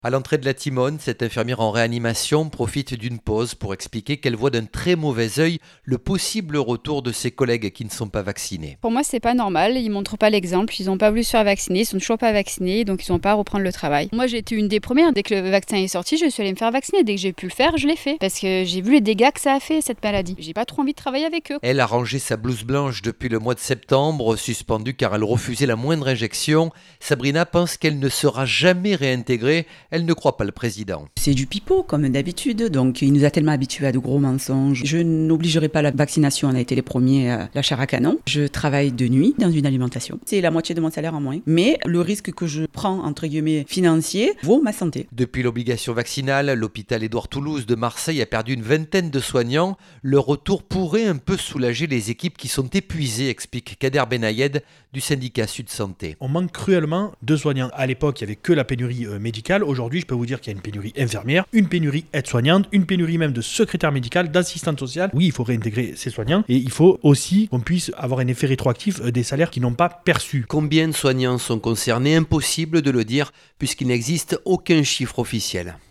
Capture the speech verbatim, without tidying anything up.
À l'entrée de la Timone, cette infirmière en réanimation profite d'une pause pour expliquer qu'elle voit d'un très mauvais œil le possible retour de ses collègues qui ne sont pas vaccinés. Pour moi, c'est pas normal. Ils montrent pas l'exemple. Ils n'ont pas voulu se faire vacciner. Ils sont toujours pas vaccinés, donc ils n'ont pas à reprendre le travail. Moi, j'ai été une des premières. Dès que le vaccin est sorti, je suis allée me faire vacciner. Dès que j'ai pu le faire, je l'ai fait parce que j'ai vu les dégâts que ça a fait cette maladie. J'ai pas trop envie de travailler avec eux. Elle a rangé sa blouse blanche depuis le mois de septembre, suspendue car elle refusait la moindre injection. Sabrina pense qu'elle ne sera jamais réintégrée. Elle ne croit pas le président. C'est du pipeau, comme d'habitude, donc il nous a tellement habitués à de gros mensonges. Je n'obligerai pas la vaccination, on a été les premiers à la chair à canon. Je travaille de nuit dans une alimentation. C'est la moitié de mon salaire en moins. Mais le risque que je prends, entre guillemets, financier, vaut ma santé. Depuis l'obligation vaccinale, l'hôpital Édouard Toulouse de Marseille a perdu une vingtaine de soignants. Le retour pourrait un peu soulager les équipes qui sont épuisées, explique Kader Benayed du syndicat Sud Santé. On manque cruellement de soignants. À l'époque, il n'y avait que la pénurie médicale. Aujourd'hui, je peux vous dire qu'il y a une pénurie infirmière, une pénurie aide-soignante, une pénurie même de secrétaire médical, d'assistante sociale. Oui, il faut réintégrer ces soignants et il faut aussi qu'on puisse avoir un effet rétroactif des salaires qui n'ont pas perçu. Combien de soignants sont concernés ? Impossible de le dire puisqu'il n'existe aucun chiffre officiel.